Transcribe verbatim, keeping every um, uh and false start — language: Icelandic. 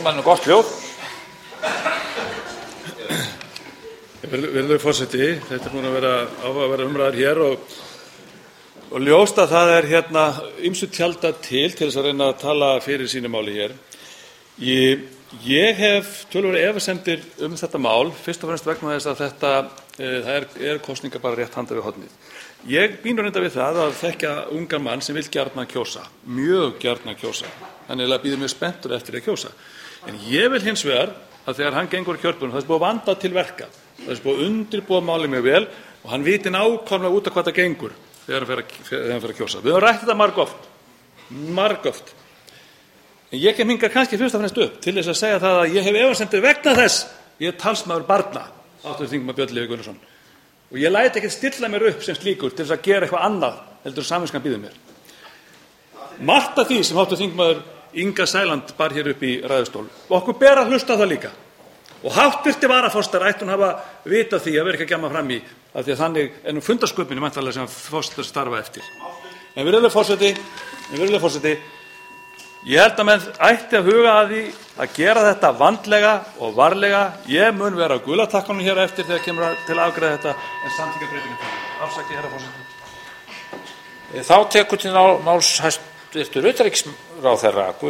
Gott hljóð. Virðulegur forseti, þetta er búin að vera áhugaverðar umræður hér og, og ljóst að það er hérna ýmsu tjaldað til til þess að reyna að tala fyrir sínu máli hér. Ég, ég hef töluverðar efasemdir um þetta mál, fyrst og fremst vegna þess að þetta e, það er, er kosningar bara rétt handa við hornið. Ég býnur reynda við það að þekkja ungan mann sem vil gjarnan kjósa, mjög gjarnan kjósa. Hann er að býða mjög spenntur eftir að kjósa. En ég vil hins vegar að þegar hann gengur í kjörbunum, það er búið að vanda til verka. Það er búið að undirbúa málið mjög vel og hann viti nákvæmlega út af hvað það gengur þegar hann fer að, þegar hann fer að kjósa. Við höfum rætt þetta margoft, margoft. En ég kem hingað kannski fyrst og fremst upp til þess að segja það að ég hef efasemdir vegna þess ég er talsmaður barna, háttvirtur þingmaður Björn Leví Gunnarsson. Og ég læt ekki stilla mér upp sem slíkur til þess að gera eitthvað annað heldur samviskan býður mér. Margt af því sem háttvirtur þingmaður Inga Sæland bar hér upp í ræðustól. Og okkur ber að hlusta á það líka. Og háttvirti varaforstar ætti hún hafa vitað því að vera ekki að gjamma fram í af því að þannig er nú fundarsköpinu væntanlega sem forstar starfa eftir. En virðulegur forseti, en virðulegur forseti, ég held að menn ætti að huga að því að gera þetta vandlega og varlega. Ég mun vera á gulatakkanum hér eftir þegar kemur til að afgreiða þetta en samþykkja breytingum. Afsakið, herra forseti. Þá tekur til máls hæstvirtur utanríkisráðherra